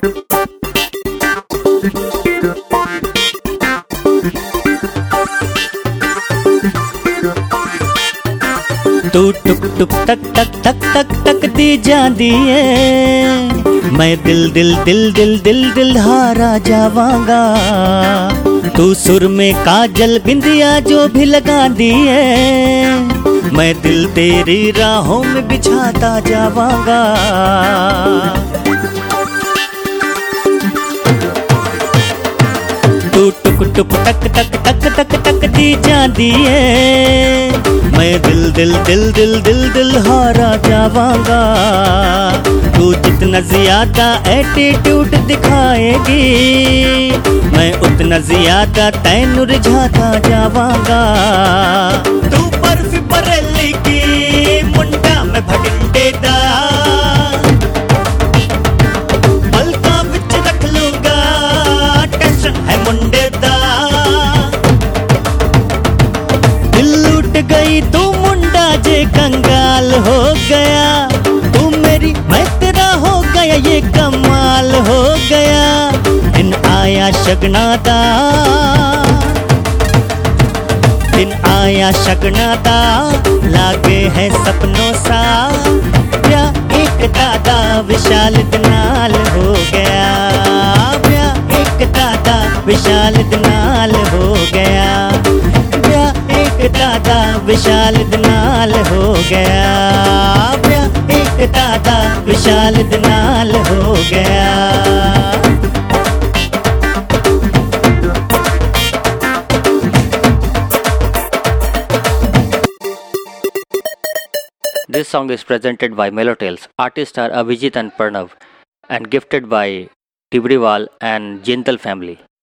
तू टुक टुक टक टक टक टक टक दी जांदी है, मैं दिल दिल दिल दिल दिल दिल हारा जावांगा। तू सुर में काजल बिंदिया जो भी लगा दी है, मैं दिल तेरी राहों में बिछाता जावांगा। तू टुक टुक टक टक टक टक टक दी जांदी है, मैं दिल दिल दिल दिल दिल दिल हारा जावांगा। तू जितना ज्यादा एटीट्यूड दिखाएगी, मैं उतना ज्यादा तैनू रिझाता जावांगा। तू बर्फ बरेली की मुंडा में भटिंडे दा, पलका विच रख लूंगा टेंशन है मुंडे दा। दिल लूट गई तू मुंडा जे कंगाल हो गया, तू मेरी मैं तेरा हो गया ये कमाल हो गया। दिन आया शगना दा, दिन आया शगना दा, लागे है सपनों सा। ब्या एक दादा विशाल दनाल हो गया, ब्या एक दादा विशाल दनाल हो गया, ब्या एक दादा विशाल दनाल हो गया, ब्या एक दादा विशाल दनाल हो गया। This song is presented by Melotales. Artists are Avijit and Pranav and gifted by Tibriwal and Jintal family.